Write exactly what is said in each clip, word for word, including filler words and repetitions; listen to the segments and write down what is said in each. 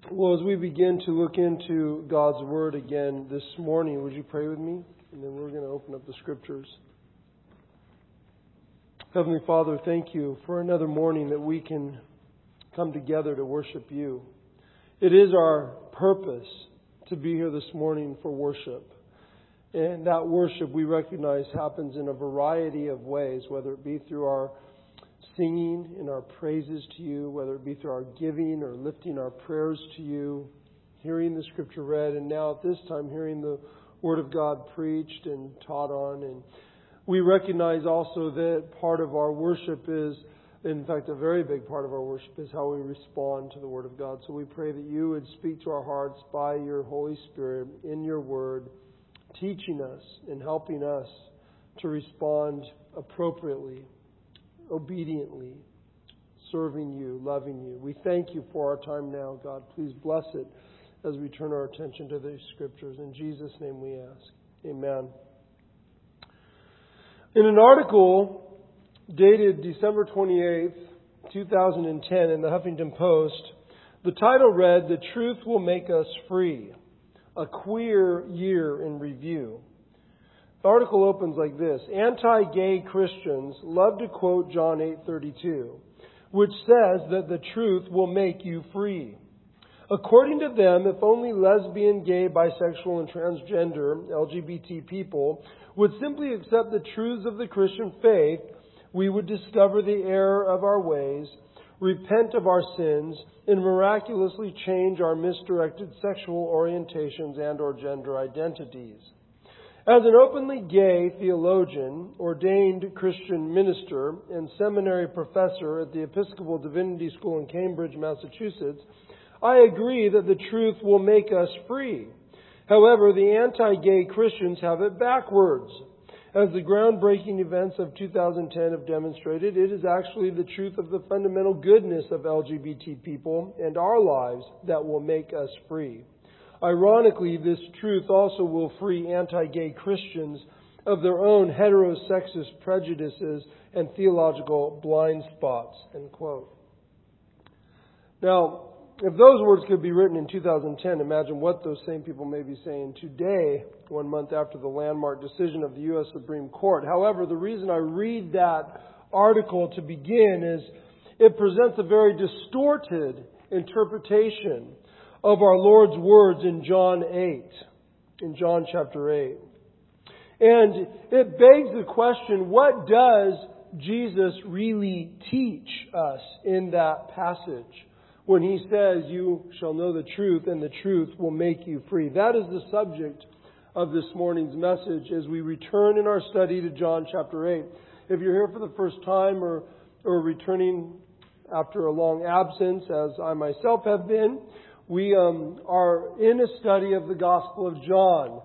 Well, as we begin to look into God's Word again this morning, would you pray with me? And then we're going to open up the Scriptures. Heavenly Father, thank you for another morning that we can come together to worship you. It is our purpose to be here this morning for worship. And that worship, we recognize, happens in a variety of ways, whether it be through our singing in our praises to you, whether it be through our giving or lifting our prayers to you, hearing the Scripture read, and now at this time hearing the Word of God preached and taught on. And we recognize also that part of our worship is, in fact, a very big part of our worship is how we respond to the Word of God. So we pray that you would speak to our hearts by your Holy Spirit in your Word, teaching us and helping us to respond appropriately, obediently, serving you, loving you. We thank you for our time now, God. Please bless it as we turn our attention to these Scriptures. In Jesus' name we ask. Amen. In an article dated December twenty-eighth, two thousand ten in the Huffington Post, the title read, "The Truth Will Make Us Free. A Queer Year in Review." The article opens like this: "Anti-gay Christians love to quote John eight thirty-two, which says that the truth will make you free. According to them, if only lesbian, gay, bisexual, and transgender L G B T people would simply accept the truths of the Christian faith, we would discover the error of our ways, repent of our sins, and miraculously change our misdirected sexual orientations and or gender identities. As an openly gay theologian, ordained Christian minister, and seminary professor at the Episcopal Divinity School in Cambridge, Massachusetts, I agree that the truth will make us free. However, the anti-gay Christians have it backwards. As the groundbreaking events of two thousand ten have demonstrated, it is actually the truth of the fundamental goodness of L G B T people and our lives that will make us free. Ironically, this truth also will free anti-gay Christians of their own heterosexist prejudices and theological blind spots." End quote. Now, if those words could be written in two thousand ten, imagine what those same people may be saying today, one month after the landmark decision of the U S Supreme Court. However, the reason I read that article to begin is it presents a very distorted interpretation of our Lord's words in John eight, in John chapter eight. And it begs the question, what does Jesus really teach us in that passage when he says, "You shall know the truth, and the truth will make you free"? That is the subject of this morning's message as we return in our study to John chapter eight. If you're here for the first time or, or returning after a long absence, as I myself have been, we um, are in a study of the Gospel of John.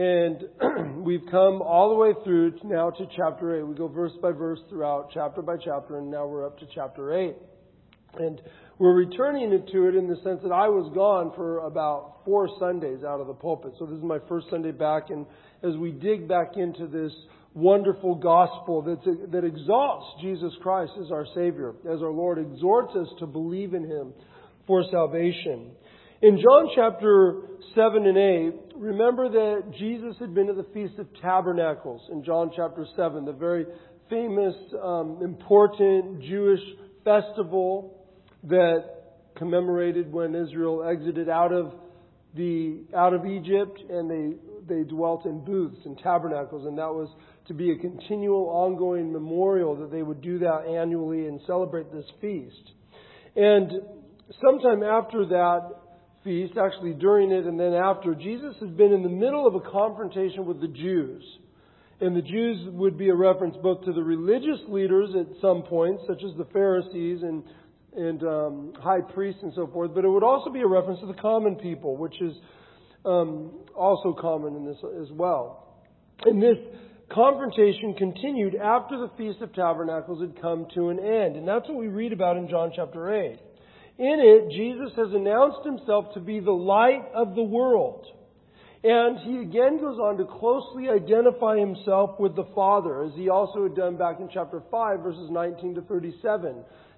And we've come all the way through to now to chapter eight. We go verse by verse throughout, chapter by chapter, and now we're up to chapter eight. And we're returning to it in the sense that I was gone for about four Sundays out of the pulpit. So this is my first Sunday back, and as we dig back into this wonderful gospel that's, that exalts Jesus Christ as our Savior, as our Lord, exhorts us to believe in Him for salvation. In John chapter seven and eight, remember that Jesus had been at the Feast of Tabernacles in John chapter seven, the very famous, um, important Jewish festival that commemorated when Israel exited out of the out of Egypt, and they they dwelt in booths and tabernacles, and that was to be a continual, ongoing memorial that they would do that annually and celebrate this feast. And sometime after that feast, actually during it and then after, Jesus has been in the middle of a confrontation with the Jews. And the Jews would be a reference both to the religious leaders at some points, such as the Pharisees and and um, high priests and so forth, but it would also be a reference to the common people, which is um, also common in this as well. And this confrontation continued after the Feast of Tabernacles had come to an end. And that's what we read about in John chapter eight. In it, Jesus has announced Himself to be the light of the world. And He again goes on to closely identify Himself with the Father, as He also had done back in chapter five, verses nineteen to thirty-seven.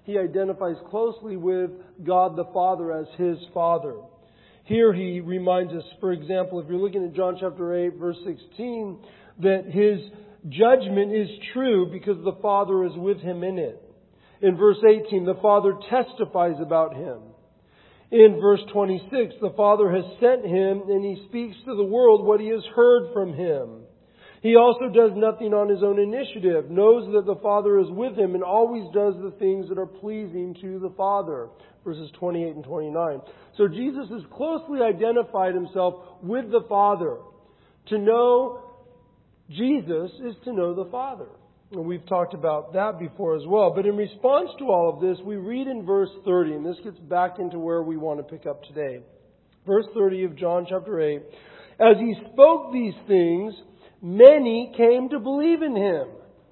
he identifies closely with God the Father as his Father. Here he reminds us, for example, if you're looking at John chapter eight, verse sixteen, that his judgment is true because the Father is with him in it. In verse eighteen, the Father testifies about him. In verse twenty-six, the Father has sent him and he speaks to the world what he has heard from him. He also does nothing on his own initiative, knows that the Father is with him, and always does the things that are pleasing to the Father. Verses twenty-eight and twenty-nine. So Jesus has closely identified himself with the Father. To know Jesus is to know the Father. And we've talked about that before as well. But in response to all of this, we read in verse thirty, and this gets back into where we want to pick up today. Verse thirty of John chapter eight. As he spoke these things, many came to believe in him.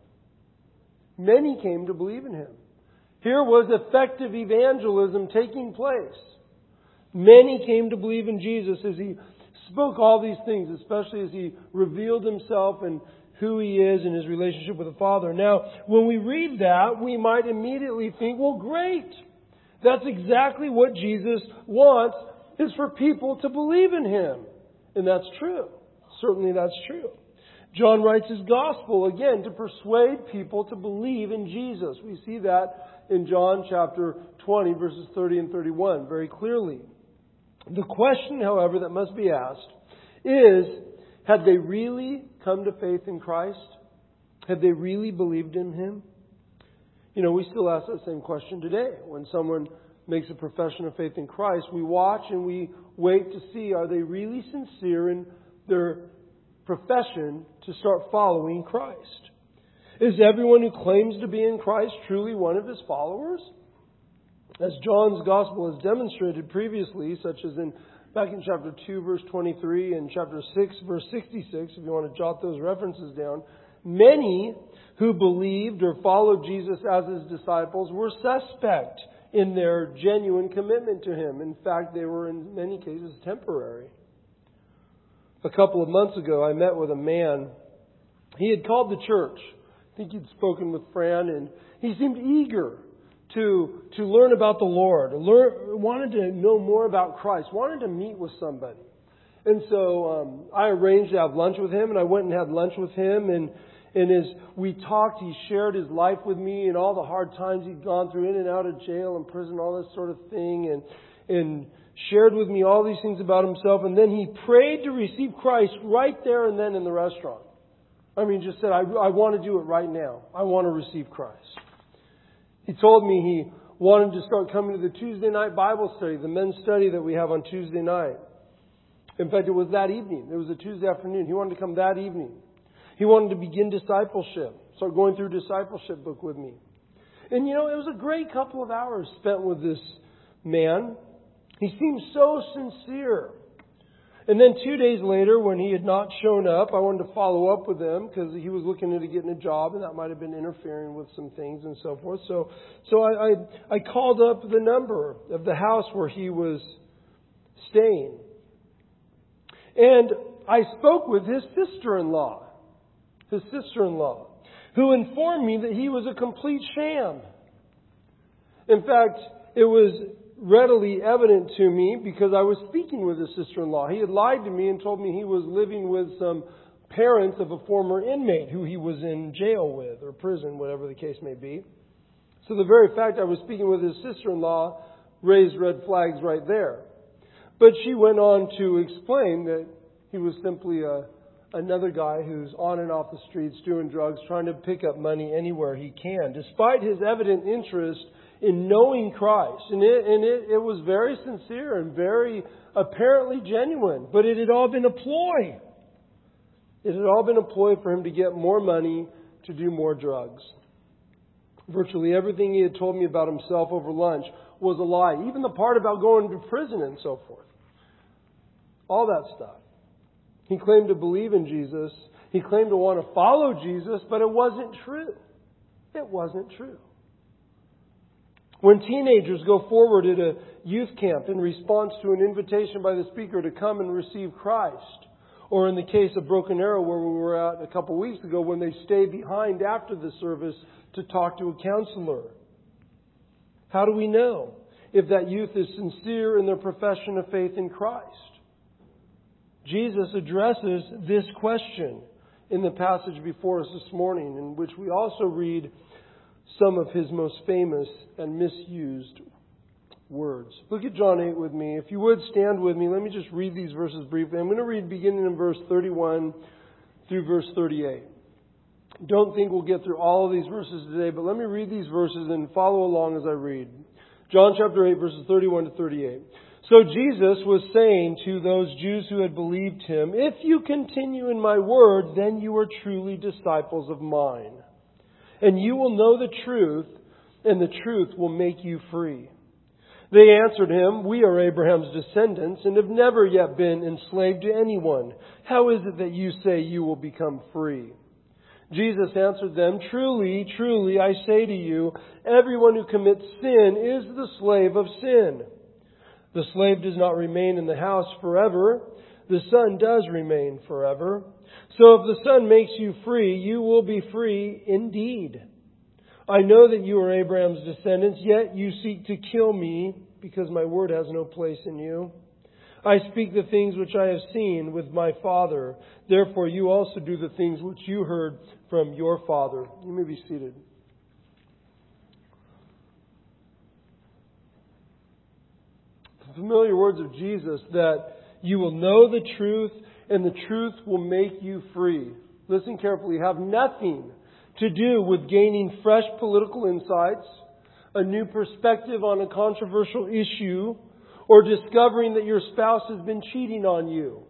Many came to believe in him. Here was effective evangelism taking place. Many came to believe in Jesus as he spoke all these things, especially as he revealed himself and who he is and his relationship with the Father. Now, when we read that, we might immediately think, well, great. That's exactly what Jesus wants, is for people to believe in him. And that's true. Certainly that's true. John writes his gospel, again, to persuade people to believe in Jesus. We see that in John chapter twenty, verses thirty and thirty-one, very clearly. The question, however, that must be asked is, had they really come to faith in Christ? Had they really believed in him? You know, we still ask that same question today. When someone makes a profession of faith in Christ, we watch and we wait to see, are they really sincere in their profession to start following Christ? Is everyone who claims to be in Christ truly one of his followers? As John's gospel has demonstrated previously, such as in back in chapter two, verse twenty-three, and chapter six, verse sixty-six, if you want to jot those references down, many who believed or followed Jesus as his disciples were suspect in their genuine commitment to him. In fact, they were in many cases temporary. A couple of months ago, I met with a man. He had called the church. I think he'd spoken with Fran, and he seemed eager to to learn about the Lord, learn, wanted to know more about Christ, wanted to meet with somebody. And so um, I arranged to have lunch with him, and I went and had lunch with him. And, and as we talked, he shared his life with me and all the hard times he'd gone through in and out of jail and prison, all this sort of thing, and and shared with me all these things about himself. And then he prayed to receive Christ right there and then in the restaurant. I mean, just said, I, I want to do it right now. I want to receive Christ. He told me he wanted to start coming to the Tuesday night Bible study, the men's study that we have on Tuesday night. In fact, it was that evening. It was a Tuesday afternoon. He wanted to come that evening. He wanted to begin discipleship, start going through a discipleship book with me. And you know, it was a great couple of hours spent with this man. He seemed so sincere. And then two days later, when he had not shown up, I wanted to follow up with him because he was looking into getting a job, and that might have been interfering with some things and so forth. So, so I, I, I called up the number of the house where he was staying. And I spoke with his sister-in-law, his sister-in-law, who informed me that he was a complete sham. In fact, it was readily evident to me because I was speaking with his sister-in-law. He had lied to me and told me he was living with some parents of a former inmate who he was in jail with or prison, whatever the case may be. So the very fact I was speaking with his sister-in-law raised red flags right there. But she went on to explain that he was simply a, another guy who's on and off the streets doing drugs, trying to pick up money anywhere he can, despite his evident interest in knowing Christ. And it, and it, it was very sincere and very apparently genuine. But it had all been a ploy. It had all been a ploy for him to get more money to do more drugs. Virtually everything he had told me about himself over lunch was a lie. Even the part about going to prison and so forth. All that stuff. He claimed to believe in Jesus. He claimed to want to follow Jesus, but it wasn't true. It wasn't true. When teenagers go forward at a youth camp in response to an invitation by the speaker to come and receive Christ, or in the case of Broken Arrow where we were at a couple weeks ago, when they stay behind after the service to talk to a counselor, How do we know if that youth is sincere in their profession of faith in Christ? Jesus addresses this question in the passage before us this morning, in which we also read some of his most famous and misused words. Look at John eight with me. If you would stand with me, let me just read these verses briefly. I'm going to read beginning in verse thirty-one through verse thirty-eight. Don't think we'll get through all of these verses today, but let me read these verses and follow along as I read. John chapter eight, verses thirty-one to thirty-eight. So Jesus was saying to those Jews who had believed him, "If you continue in my word, then you are truly disciples of mine. And you will know the truth, and the truth will make you free." They answered him, "We are Abraham's descendants and have never yet been enslaved to anyone. How is it that you say you will become free?" Jesus answered them, "Truly, truly, I say to you, everyone who commits sin is the slave of sin. The slave does not remain in the house forever. The Son does remain forever. So if the Son makes you free, you will be free indeed. I know that you are Abraham's descendants, yet you seek to kill me because my word has no place in you. I speak the things which I have seen with my Father. Therefore you also do the things which you heard from your father." You may be seated. The familiar words of Jesus that you will know the truth and the truth will make you free. Listen carefully. Have nothing to do with gaining fresh political insights, a new perspective on a controversial issue, or discovering that your spouse has been cheating on you.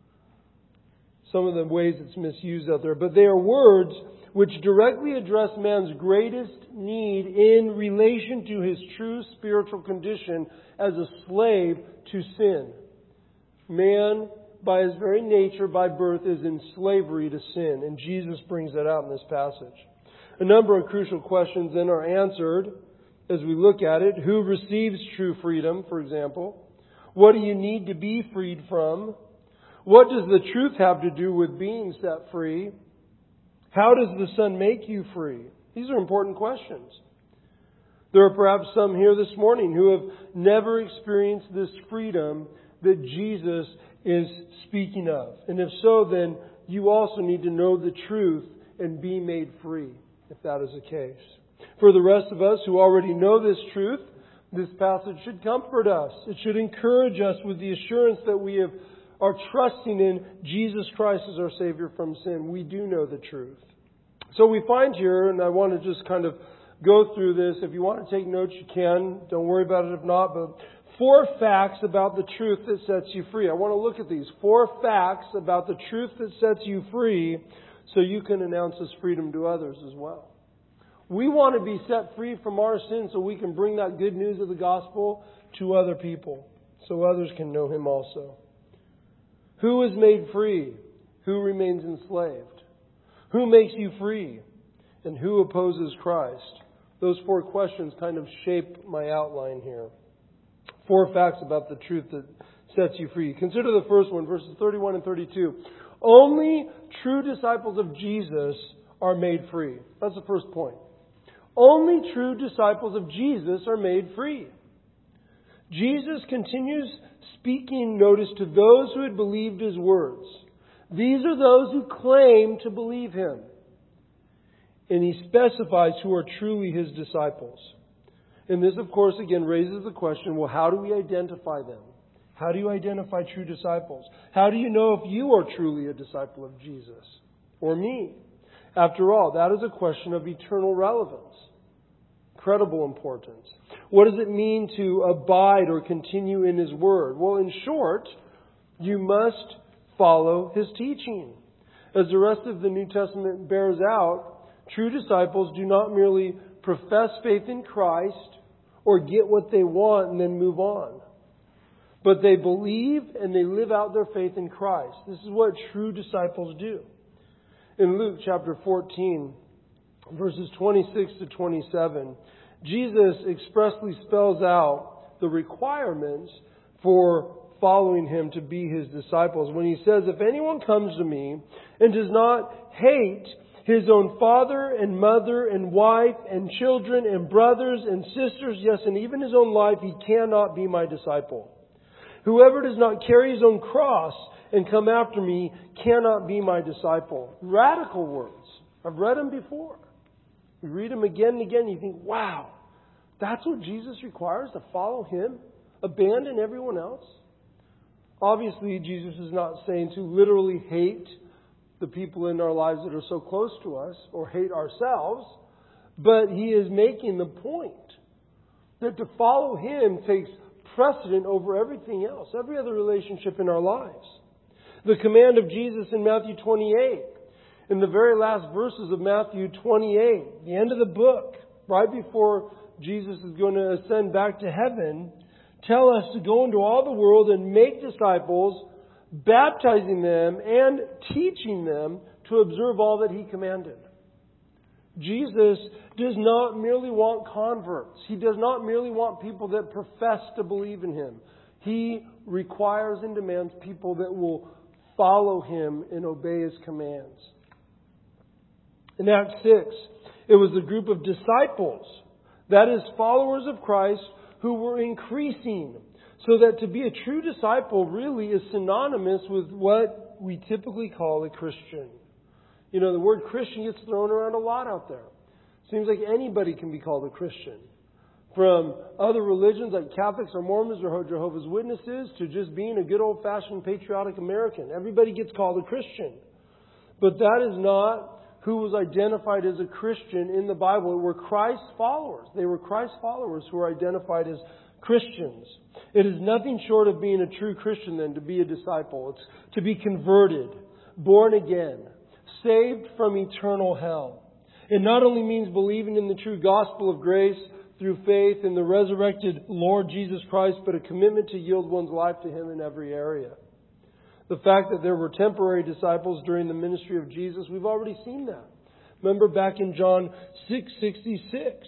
Some of the ways it's misused out there. But they are words which directly address man's greatest need in relation to his true spiritual condition as a slave to sin. Man, by his very nature, by birth, is in slavery to sin. And Jesus brings that out in this passage. A number of crucial questions then are answered as we look at it. Who receives true freedom, for example? What do you need to be freed from? What does the truth have to do with being set free? How does the Son make you free? These are important questions. There are perhaps some here this morning who have never experienced this freedom that Jesus is speaking of. And if so, then you also need to know the truth and be made free, if that is the case. For the rest of us who already know this truth, this passage should comfort us. It should encourage us with the assurance that we have are trusting in Jesus Christ as our Savior from sin. We do know the truth. So we find here, and I want to just kind of go through this. If you want to take notes, you can. Don't worry about it if not. But four facts about the truth that sets you free. I want to look at these. Four facts about the truth that sets you free so you can announce this freedom to others as well. We want to be set free from our sins so we can bring that good news of the gospel to other people so others can know Him also. Who is made free? Who remains enslaved? Who makes you free? And who opposes Christ? Those four questions kind of shape my outline here. Four facts about the truth that sets you free. Consider the first one, verses thirty-one and thirty-two. Only true disciples of Jesus are made free. That's the first point. Only true disciples of Jesus are made free. Jesus continues speaking, notice, to those who had believed His words. These are those who claim to believe Him. And He specifies who are truly His disciples. And this, of course, again raises the question, well, how do we identify them? How do you identify true disciples? How do you know if you are truly a disciple of Jesus or me? After all, that is a question of eternal relevance, incredible importance. What does it mean to abide or continue in His Word? Well, in short, you must follow His teaching. As the rest of the New Testament bears out, true disciples do not merely profess faith in Christ or get what they want and then move on. But they believe and they live out their faith in Christ. This is what true disciples do. In Luke chapter fourteen, verses twenty-six to twenty-seven, Jesus expressly spells out the requirements for following Him to be His disciples when He says, if anyone comes to me and does not hate his own father and mother and wife and children and brothers and sisters, yes, and even his own life, he cannot be my disciple. Whoever does not carry his own cross and come after me cannot be my disciple. Radical words. I've read them before. You read them again and again, and you think, wow, that's what Jesus requires, to follow him, abandon everyone else? Obviously, Jesus is not saying to literally hate the people in our lives that are so close to us or hate ourselves, but he is making the point that to follow him takes precedent over everything else, every other relationship in our lives. The command of Jesus in Matthew twenty-eight, in the very last verses of Matthew twenty-eight, the end of the book, right before Jesus is going to ascend back to heaven, tell us to go into all the world and make disciples, baptizing them and teaching them to observe all that he commanded. Jesus does not merely want converts. He does not merely want people that profess to believe in him. He requires and demands people that will follow him and obey his commands. In Acts six, it was a group of disciples, that is, followers of Christ, who were increasing. So that to be a true disciple really is synonymous with what we typically call a Christian. You know, the word Christian gets thrown around a lot out there. Seems like anybody can be called a Christian. From other religions like Catholics or Mormons or Jehovah's Witnesses to just being a good old-fashioned patriotic American. Everybody gets called a Christian. But that is not who was identified as a Christian in the Bible. It were Christ's followers. They were Christ's followers who were identified as Christians. It is nothing short of being a true Christian then to be a disciple. It's to be converted, born again, saved from eternal hell. It not only means believing in the true gospel of grace through faith in the resurrected Lord Jesus Christ, but a commitment to yield one's life to him in every area. The fact that there were temporary disciples during the ministry of Jesus, we've already seen that. Remember back in John six sixty-six.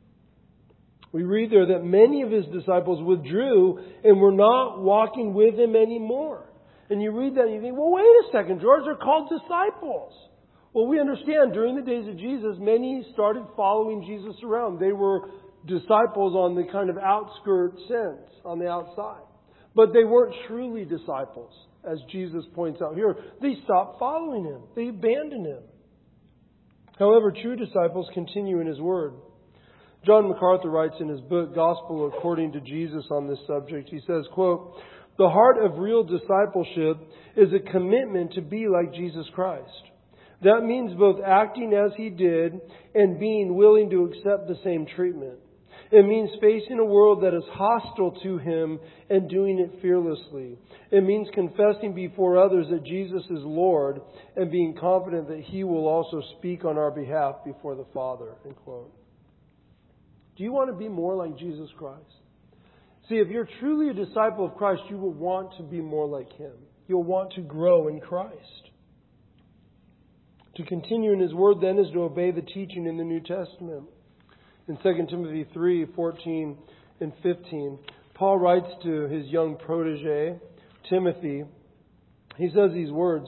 We read there that many of his disciples withdrew and were not walking with him anymore. And you read that and you think, well, wait a second, George, they're called disciples. Well, we understand during the days of Jesus, many started following Jesus around. They were disciples on the kind of outskirt sense, on the outside. But they weren't truly disciples, as Jesus points out here. They stopped following him. They abandoned him. However, true disciples continue in his word. John MacArthur writes in his book, Gospel According to Jesus, on this subject. He says, quote, "The heart of real discipleship is a commitment to be like Jesus Christ. That means both acting as he did and being willing to accept the same treatment. It means facing a world that is hostile to him and doing it fearlessly. It means confessing before others that Jesus is Lord and being confident that he will also speak on our behalf before the Father." End quote. Do you want to be more like Jesus Christ? See, if you're truly a disciple of Christ, you will want to be more like him. You'll want to grow in Christ. To continue in his word then is to obey the teaching in the New Testament. In Second Timothy three, fourteen and fifteen, Paul writes to his young protege, Timothy. He says these words,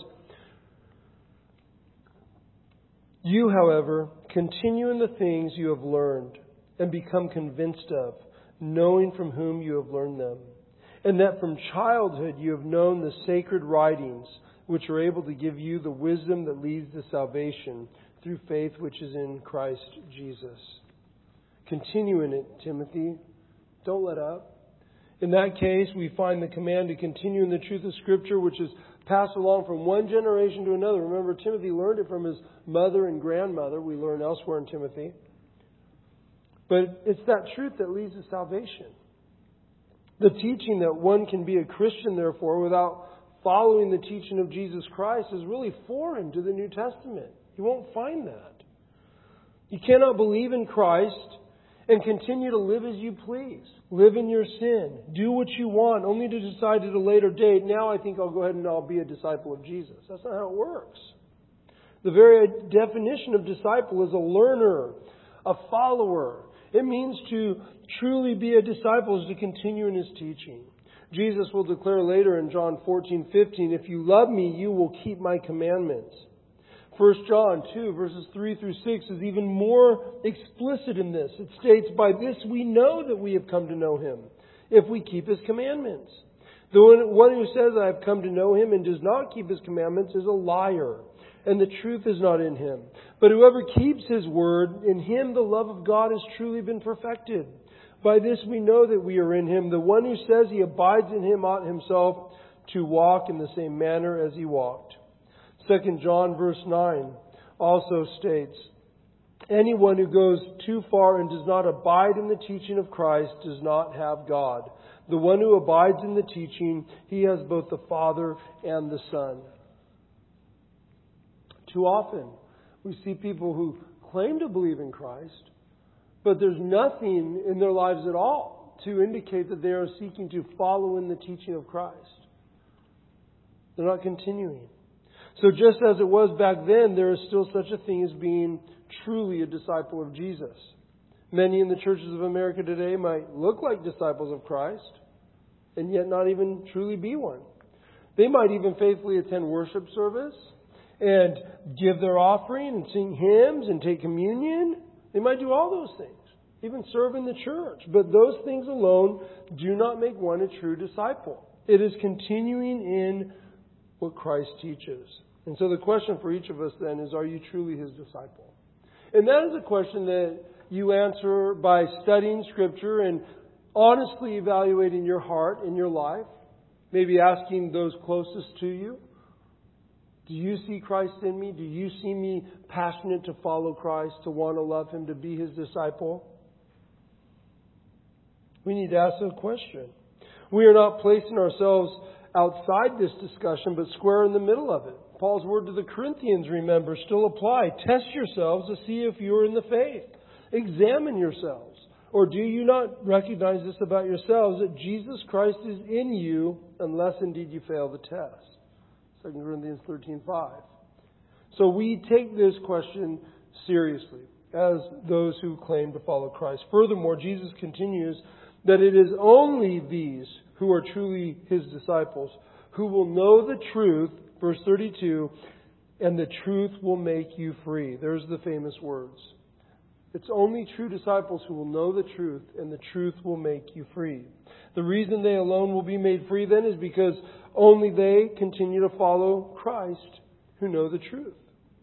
"You, however, continue in the things you have learned and become convinced of, knowing from whom you have learned them, and that from childhood you have known the sacred writings, which are able to give you the wisdom that leads to salvation through faith which is in Christ Jesus." Continue in it, Timothy. Don't let up. In that case, we find the command to continue in the truth of Scripture, which is passed along from one generation to another. Remember, Timothy learned it from his mother and grandmother. We learn elsewhere in Timothy. But it's that truth that leads to salvation. The teaching that one can be a Christian, therefore, without following the teaching of Jesus Christ is really foreign to the New Testament. You won't find that. You cannot believe in Christ and continue to live as you please. Live in your sin. Do what you want, only to decide at a later date, now I think I'll go ahead and I'll be a disciple of Jesus. That's not how it works. The very definition of disciple is a learner, a follower. It means to truly be a disciple is to continue in his teaching. Jesus will declare later in John fourteen fifteen, "If you love me, you will keep my commandments. First John two, verses three through six is even more explicit in this. It states, "By this we know that we have come to know Him, if we keep His commandments. The one who says, 'I have come to know Him,' and does not keep His commandments is a liar, and the truth is not in him. But whoever keeps His word, in him the love of God has truly been perfected. By this we know that we are in Him. The one who says he abides in Him ought himself to walk in the same manner as He walked." Second John verse nine also states, "Anyone who goes too far and does not abide in the teaching of Christ does not have God. The one who abides in the teaching, he has both the Father and the Son." Too often, we see people who claim to believe in Christ, but there's nothing in their lives at all to indicate that they are seeking to follow in the teaching of Christ. They're not continuing. So just as it was back then, there is still such a thing as being truly a disciple of Jesus. Many in the churches of America today might look like disciples of Christ, and yet not even truly be one. They might even faithfully attend worship service and give their offering and sing hymns and take communion. They might do all those things, even serve in the church. But those things alone do not make one a true disciple. It is continuing in what Christ teaches. And so the question for each of us then is, are you truly His disciple? And that is a question that you answer by studying Scripture and honestly evaluating your heart and your life. Maybe asking those closest to you, do you see Christ in me? Do you see me passionate to follow Christ, to want to love Him, to be His disciple? We need to ask that question. We are not placing ourselves outside this discussion, but square in the middle of it. Paul's word to the Corinthians, remember, still apply. Test yourselves to see if you are in the faith. Examine yourselves. Or do you not recognize this about yourselves, that Jesus Christ is in you, unless indeed you fail the test? Second Corinthians thirteen five. So we take this question seriously as those who claim to follow Christ. Furthermore, Jesus continues that it is only these who are truly His disciples who will know the truth, verse thirty-two, and the truth will make you free. There's the famous words. It's only true disciples who will know the truth, and the truth will make you free. The reason they alone will be made free then is because only they continue to follow Christ who know the truth.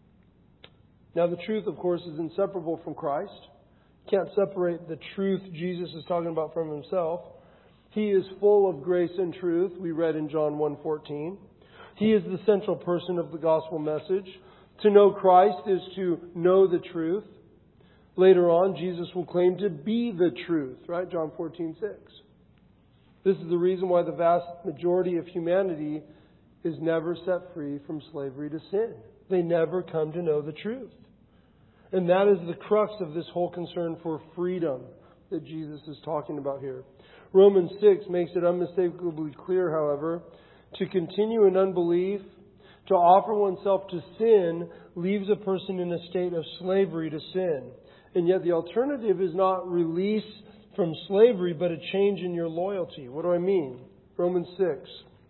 Now the truth, of course, is inseparable from Christ. You can't separate the truth Jesus is talking about from Himself. He is full of grace and truth, we read in John one fourteen. He is the central person of the gospel message. To know Christ is to know the truth. Later on, Jesus will claim to be the truth, right? John fourteen six. This is the reason why the vast majority of humanity is never set free from slavery to sin. They never come to know the truth. And that is the crux of this whole concern for freedom that Jesus is talking about here. Romans six makes it unmistakably clear, however, to continue in unbelief, to offer oneself to sin, leaves a person in a state of slavery to sin. And yet the alternative is not release from slavery, but a change in your loyalty. What do I mean? Romans six.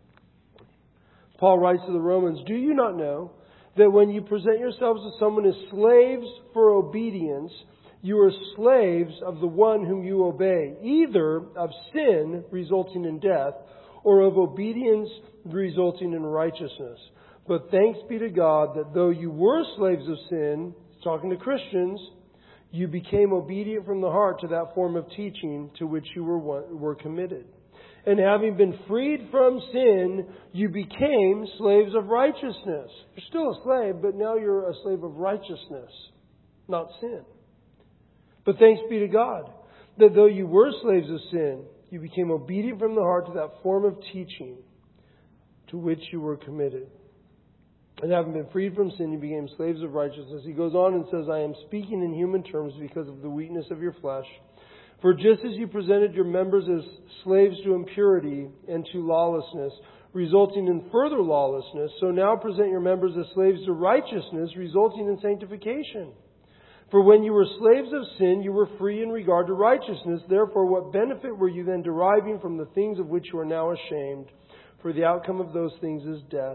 Paul writes to the Romans, "Do you not know that when you present yourselves to someone as slaves for obedience, you are slaves of the one whom you obey, either of sin resulting in death, or of obedience resulting in righteousness. But thanks be to God that though you were slaves of sin," talking to Christians, "you became obedient from the heart to that form of teaching to which you were were committed. And having been freed from sin, you became slaves of righteousness." You're still a slave, but now you're a slave of righteousness, not sin. "But thanks be to God that though you were slaves of sin, you became obedient from the heart to that form of teaching to which you were committed. And having been freed from sin, you became slaves of righteousness." He goes on and says, "I am speaking in human terms because of the weakness of your flesh. For just as you presented your members as slaves to impurity and to lawlessness, resulting in further lawlessness, so now present your members as slaves to righteousness, resulting in sanctification. For when you were slaves of sin, you were free in regard to righteousness. Therefore, what benefit were you then deriving from the things of which you are now ashamed? For the outcome of those things is death.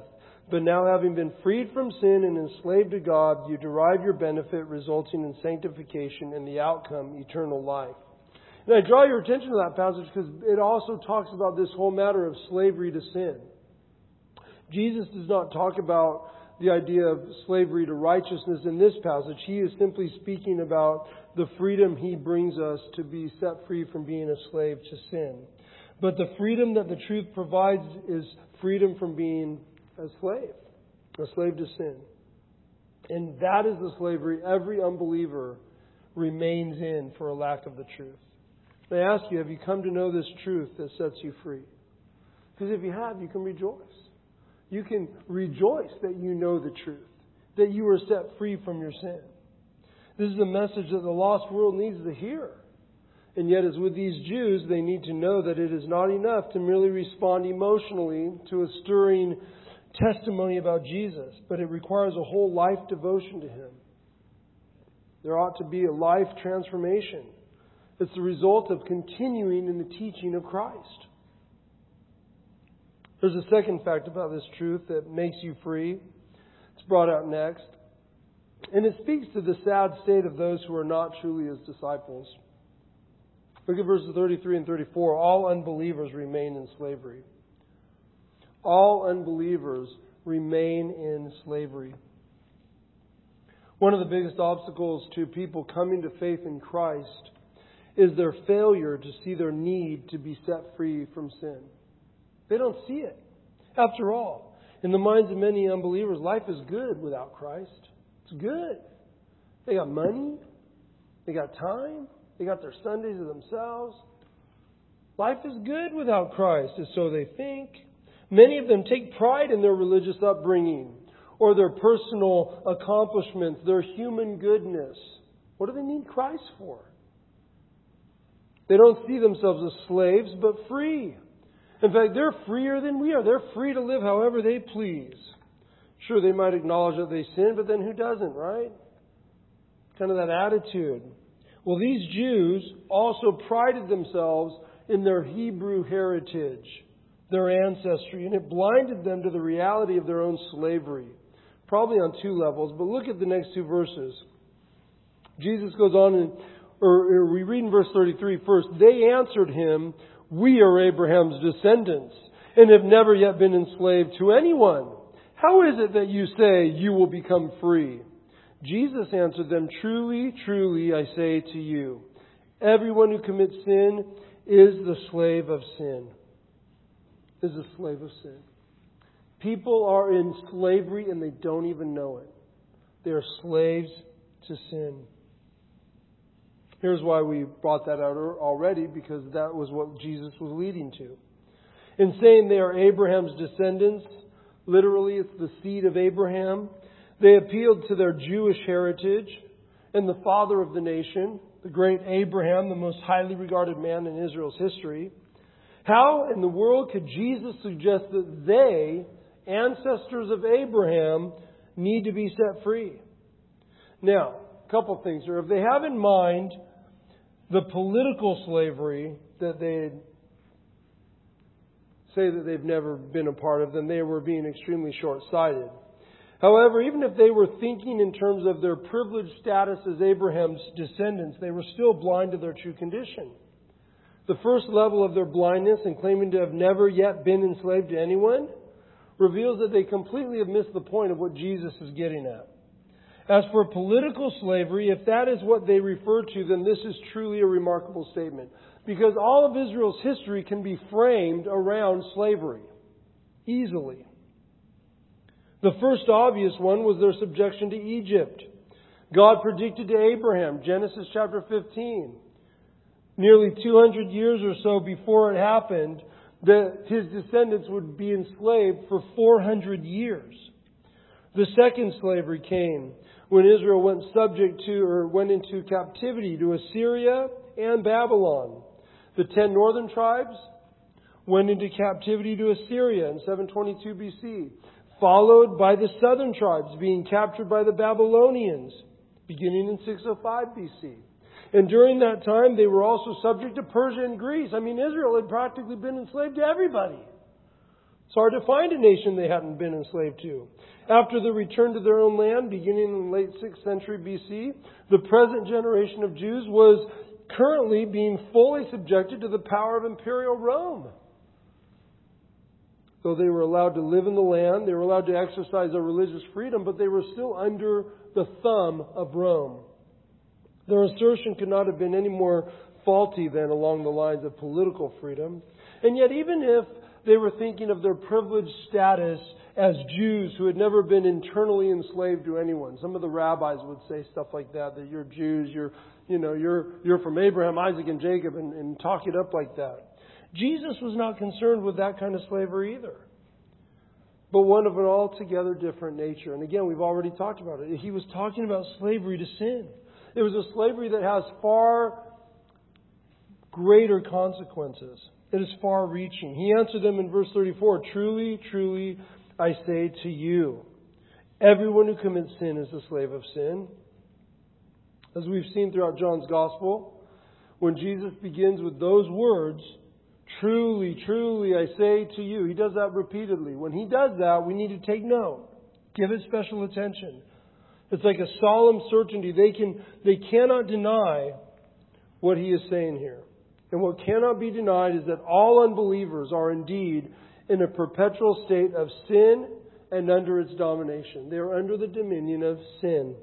But now, having been freed from sin and enslaved to God, you derive your benefit, resulting in sanctification and the outcome, eternal life. And I draw your attention to that passage because it also talks about this whole matter of slavery to sin. Jesus does not talk about the idea of slavery to righteousness in this passage. He is simply speaking about the freedom He brings us to be set free from being a slave to sin. But the freedom that the truth provides is freedom from being a slave, a slave to sin. And that is the slavery every unbeliever remains in for a lack of the truth. I ask you, have you come to know this truth that sets you free? Because if you have, you can rejoice. You can rejoice that you know the truth, that you are set free from your sin. This is a message that the lost world needs to hear. And yet, as with these Jews, they need to know that it is not enough to merely respond emotionally to a stirring testimony about Jesus, but it requires a whole life devotion to Him. There ought to be a life transformation. It's the result of continuing in the teaching of Christ. There's a second fact about this truth that makes you free. It's brought out next. And it speaks to the sad state of those who are not truly His disciples. Look at verses thirty-three and thirty-four. All unbelievers remain in slavery. All unbelievers remain in slavery. One of the biggest obstacles to people coming to faith in Christ is their failure to see their need to be set free from sin. They don't see it. After all, in the minds of many unbelievers, life is good without Christ. It's good. They got money. They got time. They got their Sundays to themselves. Life is good without Christ, and so they think. Many of them take pride in their religious upbringing or their personal accomplishments, their human goodness. What do they need Christ for? They don't see themselves as slaves, but free. In fact, they're freer than we are. They're free to live however they please. Sure, they might acknowledge that they sin, but then who doesn't, right? Kind of that attitude. Well, these Jews also prided themselves in their Hebrew heritage, their ancestry, and it blinded them to the reality of their own slavery. Probably on two levels, but look at the next two verses. Jesus goes on, and, or, or we read in verse thirty-three first. They answered Him, "We are Abraham's descendants and have never yet been enslaved to anyone. How is it that you say you will become free?" Jesus answered them, "Truly, truly, I say to you, everyone who commits sin is the slave of sin." Is a slave of sin. People are in slavery and they don't even know it. They are slaves to sin. Here's why we brought that out already, because that was what Jesus was leading to. In saying they are Abraham's descendants, literally it's the seed of Abraham, they appealed to their Jewish heritage and the father of the nation, the great Abraham, the most highly regarded man in Israel's history. How in the world could Jesus suggest that they, ancestors of Abraham, need to be set free? Now, a couple things here. If they have in mind the political slavery that they say that they've never been a part of, then they were being extremely short-sighted. However, even if they were thinking in terms of their privileged status as Abraham's descendants, they were still blind to their true condition. The first level of their blindness in claiming to have never yet been enslaved to anyone reveals that they completely have missed the point of what Jesus is getting at. As for political slavery, if that is what they refer to, then this is truly a remarkable statement. Because all of Israel's history can be framed around slavery. Easily. The first obvious one was their subjection to Egypt. God predicted to Abraham, Genesis chapter fifteen, nearly two hundred years or so before it happened, that his descendants would be enslaved for four hundred years. The second slavery came when Israel went subject to or went into captivity to Assyria and Babylon. The ten northern tribes went into captivity to Assyria in seven twenty-two B C, followed by the southern tribes being captured by the Babylonians beginning in six oh five B C. And during that time, they were also subject to Persia and Greece. I mean, Israel had practically been enslaved to everybody. It's hard to find a nation they hadn't been enslaved to. After the return to their own land, beginning in the late sixth century B C, the present generation of Jews was currently being fully subjected to the power of imperial Rome. Though they were allowed to live in the land, they were allowed to exercise their religious freedom, but they were still under the thumb of Rome. Their assertion could not have been any more faulty than along the lines of political freedom. And yet, even if they were thinking of their privileged status as Jews who had never been internally enslaved to anyone. Some of the rabbis would say stuff like that, that you're Jews, you're, you know, you're, you're from Abraham, Isaac, and Jacob, and, and talk it up like that. Jesus was not concerned with that kind of slavery either, but one of an altogether different nature. And again, we've already talked about it. He was talking about slavery to sin. It was a slavery that has far greater consequences. It is far-reaching. He answered them in verse thirty-four, "Truly, truly, I say to you, everyone who commits sin is a slave of sin." As we've seen throughout John's Gospel, when Jesus begins with those words, "Truly, truly, I say to you," He does that repeatedly. When He does that, we need to take note. Give it special attention. It's like a solemn certainty. They can, they cannot deny what He is saying here. And what cannot be denied is that all unbelievers are indeed in a perpetual state of sin and under its domination. They are under the dominion of sin.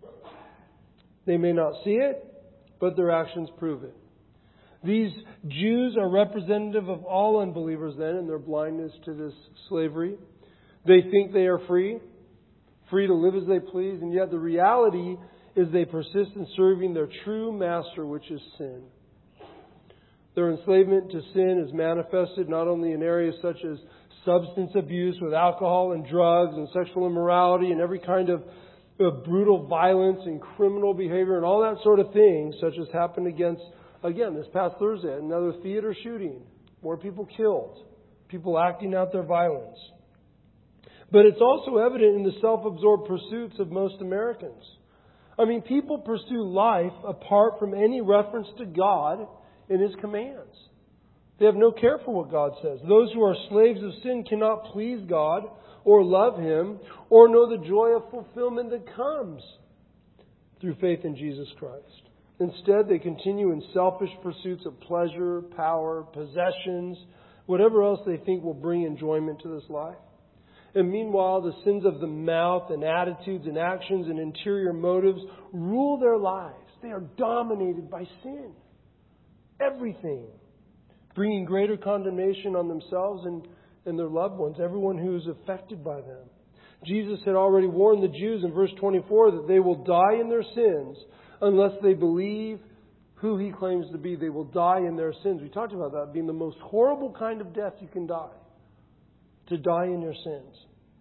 They may not see it, but their actions prove it. These Jews are representative of all unbelievers then in their blindness to this slavery. They think they are free, free to live as they please, and yet the reality is they persist in serving their true master, which is sin. Their enslavement to sin is manifested not only in areas such as substance abuse with alcohol and drugs and sexual immorality and every kind of, of brutal violence and criminal behavior and all that sort of thing, such as happened against, again, this past Thursday, another theater shooting, more people killed, people acting out their violence. But it's also evident in the self-absorbed pursuits of most Americans. I mean, people pursue life apart from any reference to God and His commands. They have no care for what God says. Those who are slaves of sin cannot please God or love Him or know the joy of fulfillment that comes through faith in Jesus Christ. Instead, they continue in selfish pursuits of pleasure, power, possessions, whatever else they think will bring enjoyment to this life. And meanwhile, the sins of the mouth and attitudes and actions and interior motives rule their lives. They are dominated by sin. Everything. Bringing greater condemnation on themselves and, and their loved ones, everyone who is affected by them. Jesus had already warned the Jews in verse twenty-four that they will die in their sins unless they believe who He claims to be. They will die in their sins. We talked about that being the most horrible kind of death you can die. To die in your sins.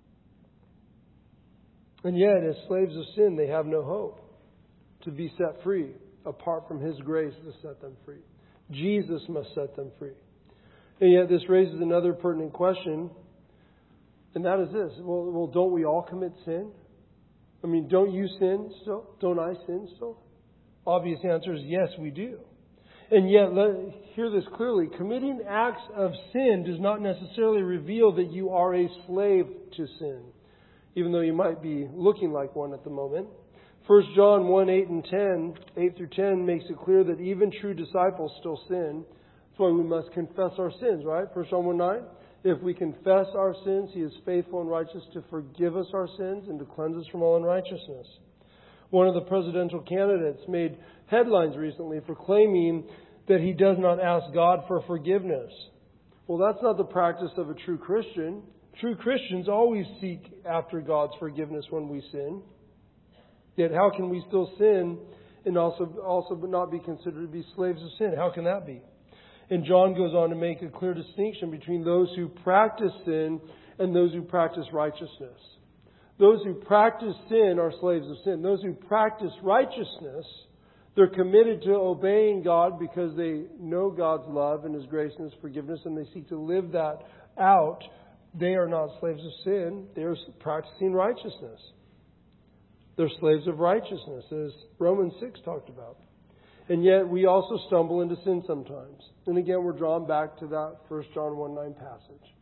And yet, as slaves of sin, they have no hope to be set free apart from His grace to set them free. Jesus must set them free. And yet this raises another pertinent question, and that is this. Well, well, don't we all commit sin? I mean, don't you sin still? Don't I sin still? Obvious answer is yes, we do. And yet, let, hear this clearly. Committing acts of sin does not necessarily reveal that you are a slave to sin, even though you might be looking like one at the moment. First John one, eight and ten, eight through ten makes it clear that even true disciples still sin. That's why we must confess our sins, right? First John one, nine. If we confess our sins, He is faithful and righteous to forgive us our sins and to cleanse us from all unrighteousness. One of the presidential candidates made headlines recently for claiming that he does not ask God for forgiveness. Well, that's not the practice of a true Christian. True Christians always seek after God's forgiveness when we sin. Yet how can we still sin and also also not be considered to be slaves of sin? How can that be? And John goes on to make a clear distinction between those who practice sin and those who practice righteousness. Those who practice sin are slaves of sin. Those who practice righteousness, they're committed to obeying God because they know God's love and His grace and His forgiveness, and they seek to live that out. They are not slaves of sin. They are practicing righteousness. They're slaves of righteousness, as Romans six talked about. And yet we also stumble into sin sometimes. And again, we're drawn back to that First John one nine passage.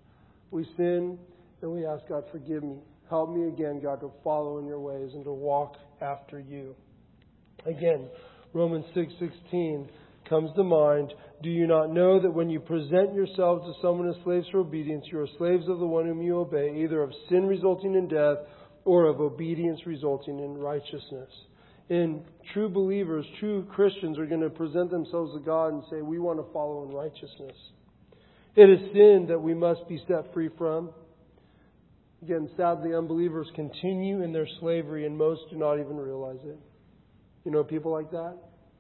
We sin and we ask God, forgive me. Help me again, God, to follow in your ways and to walk after you. Again, Romans six sixteen comes to mind. Do you not know that when you present yourselves to someone as slaves for obedience, you are slaves of the one whom you obey, either of sin resulting in death or of obedience resulting in righteousness? And true believers, true Christians are going to present themselves to God and say, we want to follow in righteousness. It is sin that we must be set free from. Again, sadly, unbelievers continue in their slavery and most do not even realize it. You know people like that?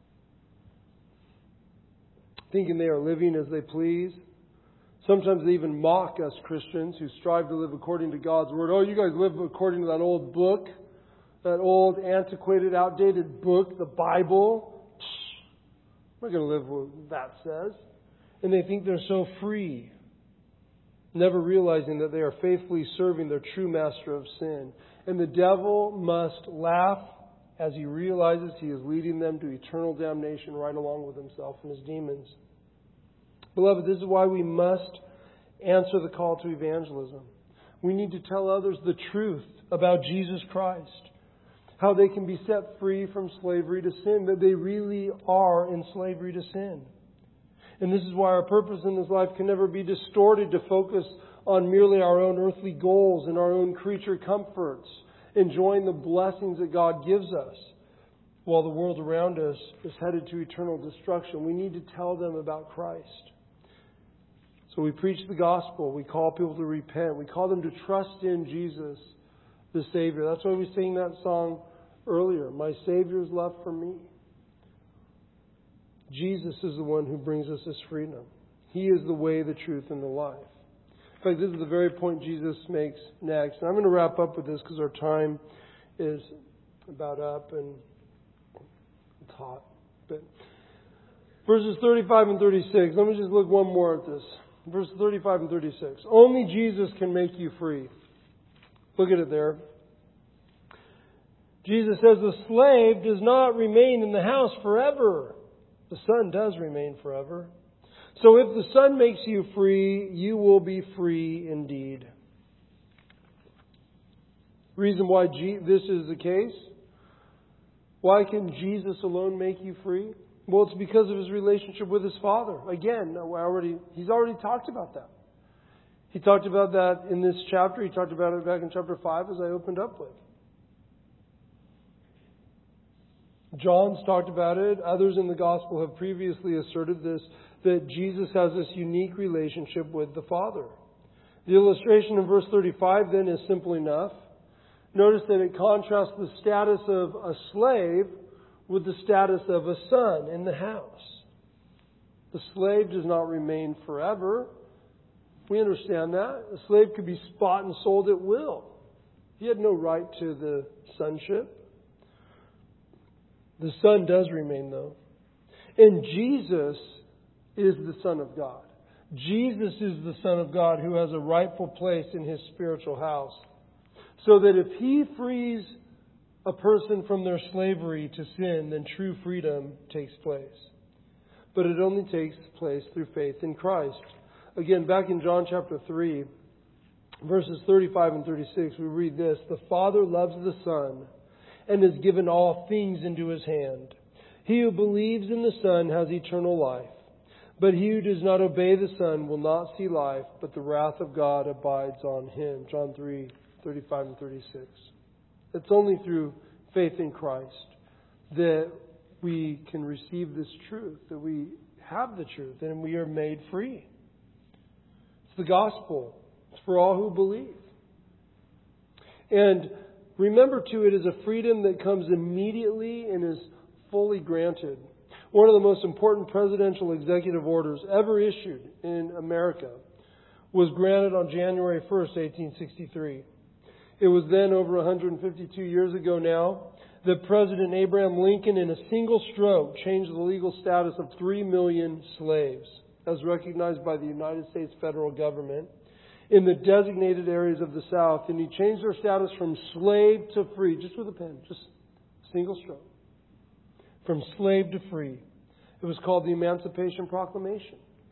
Thinking they are living as they please. Sometimes they even mock us Christians who strive to live according to God's Word. Oh, you guys live according to that old book, that old, antiquated, outdated book, the Bible. Psh, I'm not going to live what that says. And they think they're so free, never realizing that they are faithfully serving their true master of sin. And the devil must laugh as he realizes he is leading them to eternal damnation right along with himself and his demons. Beloved, this is why we must answer the call to evangelism. We need to tell others the truth about Jesus Christ, how they can be set free from slavery to sin, that they really are in slavery to sin. And this is why our purpose in this life can never be distorted to focus on merely our own earthly goals and our own creature comforts, enjoying the blessings that God gives us while the world around us is headed to eternal destruction. We need to tell them about Christ. So we preach the gospel. We call people to repent. We call them to trust in Jesus, the Savior. That's why we sang that song earlier. My Savior's love for me. Jesus is the one who brings us this freedom. He is the way, the truth, and the life. In fact, this is the very point Jesus makes next. And I'm going to wrap up with this because our time is about up and it's hot. But verses thirty-five and thirty-six. Let me just look one more at this. Verses thirty-five and thirty-six. Only Jesus can make you free. Look at it there. Jesus says the slave does not remain in the house forever. The Son does remain forever. So if the Son makes you free, you will be free indeed. Reason why G- this is the case? Why can Jesus alone make you free? Well, it's because of His relationship with His Father. Again, I already, He's already talked about that. He talked about that in this chapter. He talked about it back in chapter five as I opened up with. John's talked about it. Others in the gospel have previously asserted this, that Jesus has this unique relationship with the Father. The illustration in verse thirty-five then is simple enough. Notice that it contrasts the status of a slave with the status of a son in the house. The slave does not remain forever. We understand that. A slave could be bought and sold at will. He had no right to the sonship. The Son does remain, though. And Jesus is the Son of God. Jesus is the Son of God who has a rightful place in His spiritual house. So that if He frees a person from their slavery to sin, then true freedom takes place. But it only takes place through faith in Christ. Again, back in John chapter three, verses thirty-five and thirty-six, we read this. The Father loves the Son and has given all things into His hand. He who believes in the Son has eternal life. But he who does not obey the Son will not see life, but the wrath of God abides on him. John three, thirty-five and thirty-six. It's only through faith in Christ that we can receive this truth, that we have the truth, and we are made free. It's the gospel. It's for all who believe. And remember, too, it is a freedom that comes immediately and is fully granted. One of the most important presidential executive orders ever issued in America was granted on January first, eighteen sixty-three. It was then, over one hundred fifty-two years ago now, that President Abraham Lincoln, in a single stroke, changed the legal status of three million slaves, as recognized by the United States federal government, in the designated areas of the South. And he changed their status from slave to free, just with a pen, just a single stroke. From slave to free. It was called the Emancipation Proclamation.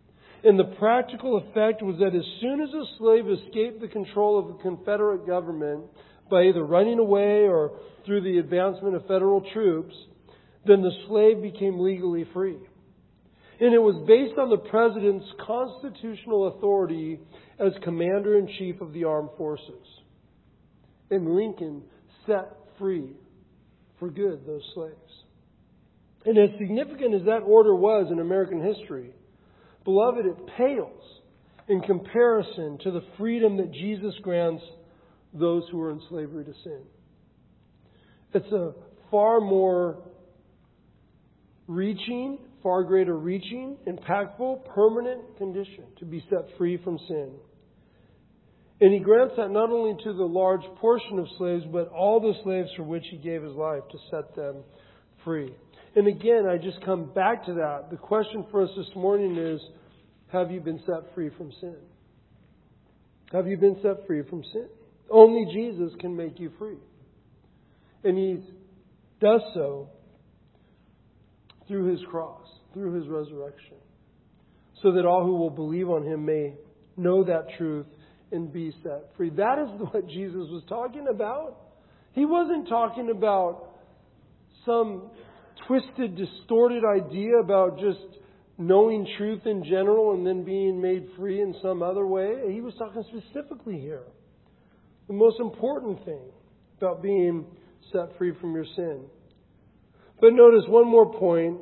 And the practical effect was that as soon as a slave escaped the control of the Confederate government by either running away or through the advancement of federal troops, then the slave became legally free. And it was based on the President's constitutional authority as Commander-in-Chief of the Armed Forces. And Lincoln set free for good those slaves. And as significant as that order was in American history, beloved, it pales in comparison to the freedom that Jesus grants those who are in slavery to sin. It's a far more reaching, far greater reaching, impactful, permanent condition to be set free from sin. And He grants that not only to the large portion of slaves, but all the slaves for which He gave His life to set them free. And again, I just come back to that. The question for us this morning is, have you been set free from sin? Have you been set free from sin? Only Jesus can make you free. And He does so through His cross, through His resurrection, so that all who will believe on Him may know that truth and be set free. That is what Jesus was talking about. He wasn't talking about some twisted, distorted idea about just knowing truth in general and then being made free in some other way. He was talking specifically here. The most important thing about being set free from your sin. But notice one more point.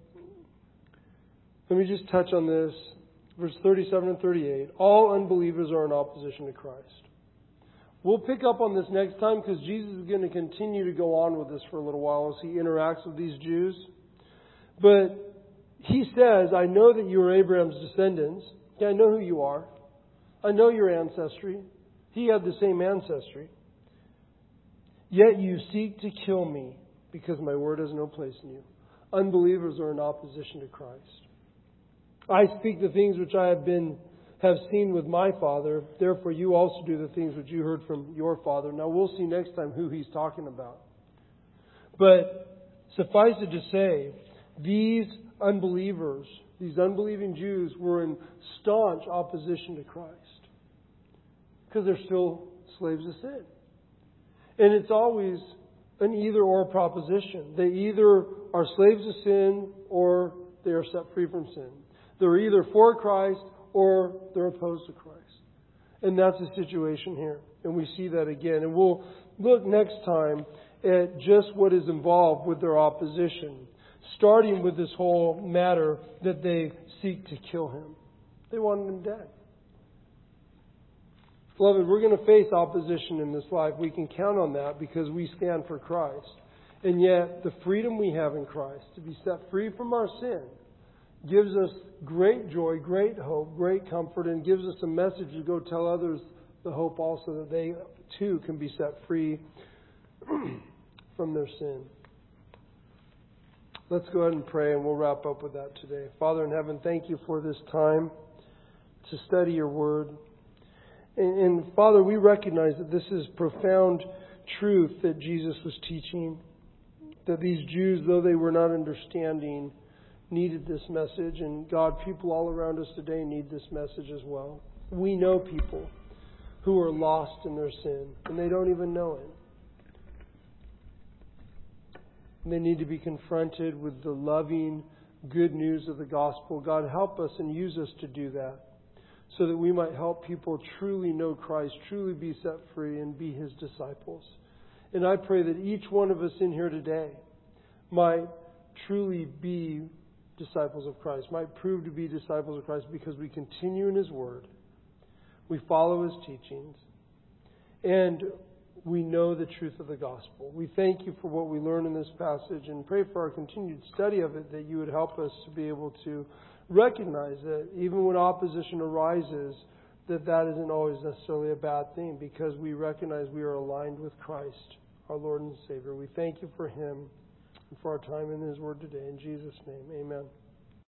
Let me just touch on this. Verse thirty-seven and thirty-eight. All unbelievers are in opposition to Christ. We'll pick up on this next time because Jesus is going to continue to go on with this for a little while as He interacts with these Jews. But He says, I know that you are Abraham's descendants. Okay, I know who you are. I know your ancestry. He had the same ancestry. Yet you seek to kill me because my word has no place in you. Unbelievers are in opposition to Christ. I speak the things which I have been have seen with my Father. Therefore you also do the things which you heard from your father. Now we'll see next time who He's talking about. But suffice it to say, these unbelievers, these unbelieving Jews were in staunch opposition to Christ. Because they're still slaves of sin. And it's always an either-or proposition. They either are slaves of sin or they are set free from sin. They're either for Christ or they're opposed to Christ. And that's the situation here. And we see that again. And we'll look next time at just what is involved with their opposition. Starting with this whole matter that they seek to kill Him. They wanted Him dead. Beloved, we're going to face opposition in this life. We can count on that because we stand for Christ. And yet, the freedom we have in Christ to be set free from our sin gives us great joy, great hope, great comfort, and gives us a message to go tell others the hope also that they too can be set free from their sin. Let's go ahead and pray and we'll wrap up with that today. Father in heaven, thank You for this time to study Your Word. And, and Father, we recognize that this is profound truth that Jesus was teaching. That these Jews, though they were not understanding, needed this message. And God, people all around us today need this message as well. We know people who are lost in their sin and they don't even know it. And they need to be confronted with the loving good news of the gospel. God, help us and use us to do that so that we might help people truly know Christ, truly be set free and be His disciples. And I pray that each one of us in here today might truly be disciples of Christ, might prove to be disciples of Christ because we continue in His Word, we follow His teachings, and we know the truth of the gospel. We thank You for what we learn in this passage and pray for our continued study of it, that You would help us to be able to recognize that even when opposition arises, that that isn't always necessarily a bad thing because we recognize we are aligned with Christ, our Lord and Savior. We thank You for Him and for our time in His Word today. In Jesus' name, amen.